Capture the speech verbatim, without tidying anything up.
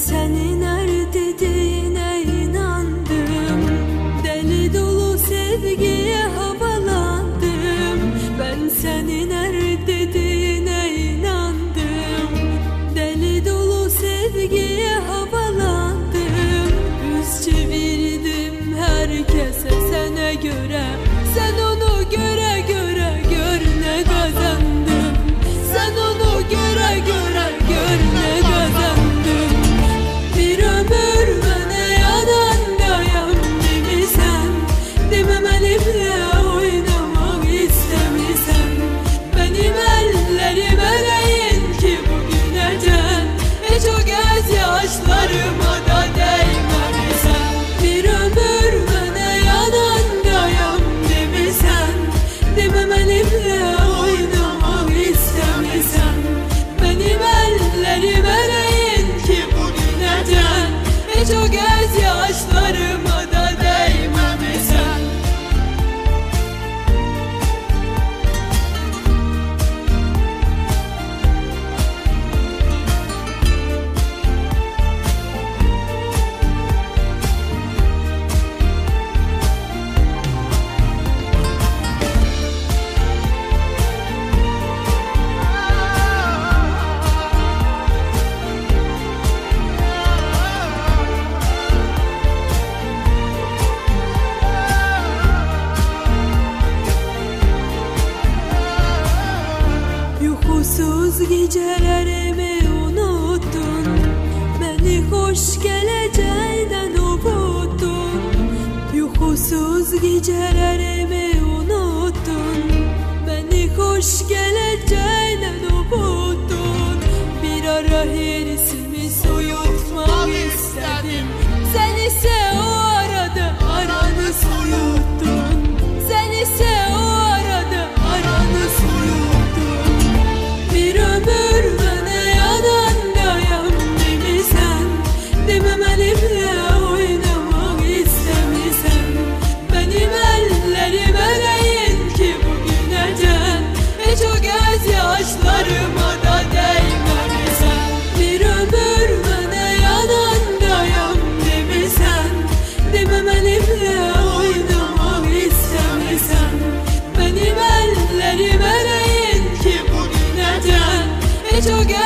senin her dediğine inandım. Deli dolu sevgiye havalandım. Ben senin her dediğine inandım. Deli dolu sevgiye havalandım. Yüz çevirdim herkese sana göre. Sen onu göre göre gör ne kazandım. Sen onu göre göre gör ne kazandım. Bir ömür bana yanandayım demişsen, dememeliyim oynamak istemişsen. Benim ellerim eleyin ki bugünecek hiç o gözyaşlarıma da değmemişsen. Bir ömür bana yanandayım demişsen, dememeliyim oynamak istemişsen. Benim ellerim eleyin ki bugünecek hiç o gözyaşlarıma da değmemişsen. Uykusuz gecelerimi unuttun. Beni hoş geleceğinden unuttun. Uykusuz gecelerimi unuttun. Beni hoş geleceğinden unuttun. Bir ara hirsimi soyutmak istedim. Sen ise o arada aranı soyuttun. Sen ise o arada aranı soyuttun. Bir ömür bana yanandayım demişsen, dememeliyim oynamak istemişsen. Benim ellerim eleyin ki bugünecek hiç o gözyaşlarıma da değmemişsen. Bir ömür bana yanandayım demişsen, dememeliyim oynamak istemişsen. Benim ellerim eleyin ki bugünecek hiç o